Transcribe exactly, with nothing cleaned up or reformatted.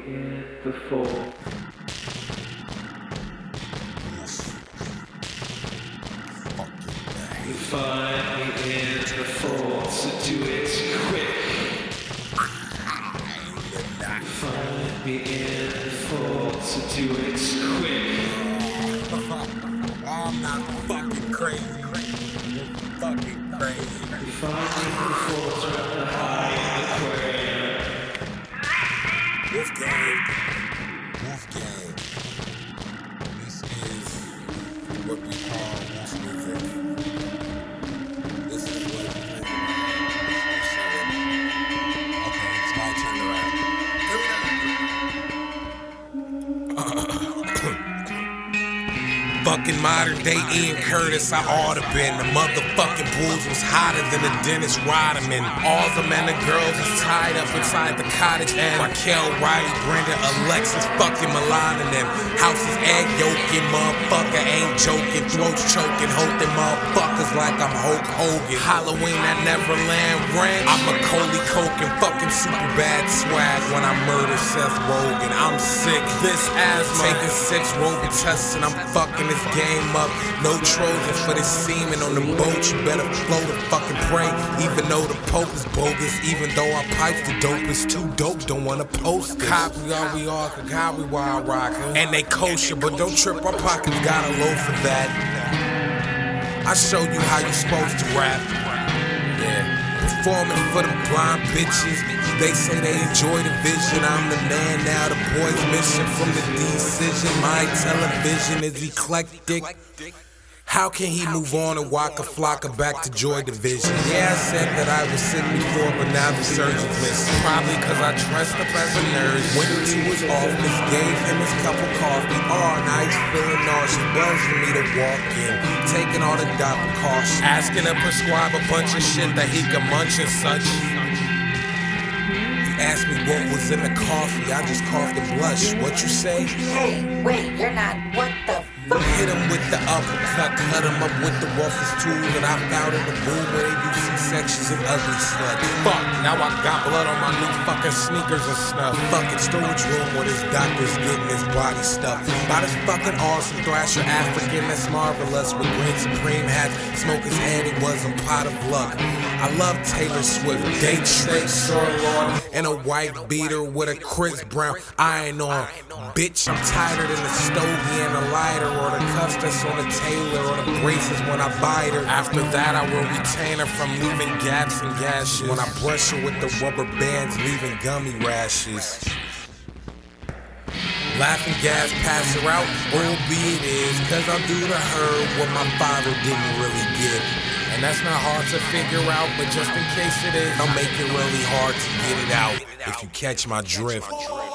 in the fall. You find me in the fall, so do it quick. Find me in the fall, so do it quick. I'm not fucking crazy. You're fucking crazy. You find me in the fall, around the high aquarium. Wolf Gang. Wolf Gang. This is what we call wolf music. This is what we call Okay, it's my turn to rap. Fucking modern day Ian Curtis, I oughta been. The motherfucking Bulls was hotter than the Dennis Rodman. All the men and girls is tied up inside the cottage. And Raquel, Riley, Brenda, Alexis, fucking Milan and them. Houses egg yolking, motherfucker ain't joking. Throats choking, holding motherfuckers like I'm Hulk Hogan. Halloween at Neverland Ranch. I'm Macaulay Culkin, fucking super bad swag when I murder Seth Rogen. I'm sick, this asthma. Taking six Robitussin, I'm fucking this game up. No Trojan for this semen on the boat. You better flow the fucking prey. Even though the Pope is bogus. Even though our pipes the dopest. Too dope, don't wanna post this. Copy all we are, copy wild rocker. And they kosher, but don't trip, our pockets got a low for that. I show you how you supposed to rap. Yeah. Performing for them blind bitches. They say they enjoy the vision. I'm the man now, the boys missing from the decision. My television is eclectic. How can he move on and walk a flocker back to Joy Division? Yeah, I said that I was sick before, but now the surgeon's missing. Probably cause I dressed up as a nurse. Went into his office, gave him his cup of coffee. Oh, now he's feeling nauseous, buzzing me to walk in. Taking all the doc precautions. Asking to prescribe a bunch of shit that he can munch and such. He asked me what was in the coffee, I just coughed and blushed. What you say? Hey, wait, you're not. What the fuck? Hit him with the uppercut, cut him up with the roughest tools, and I found in the room where they do C-sections and ugly slut. Fuck, now I got blood on my new fucking sneakers and stuff. Fucking storage room where this doctor's getting his body stuff. By this fucking awesome thrasher African that's marvelous with green Supreme hats. Smoke his head, he was a pot of luck. I love Taylor Swift, date straight sirloin, and a white beater with a Chris Brown iron on. Bitch, I'm tighter than the stogie and the lighter, or the cuffs that's on the tailor, or the braces when I bite her. After that, I will retain her from leaving gaps and gashes. When I brush her with the rubber bands, leaving gummy rashes. Laughing gas, pass her out, albeit is, cause I'll do to her what my father didn't really get. And that's not hard to figure out, but just in case it is, I'll make it really hard to get it out, if you catch my drift.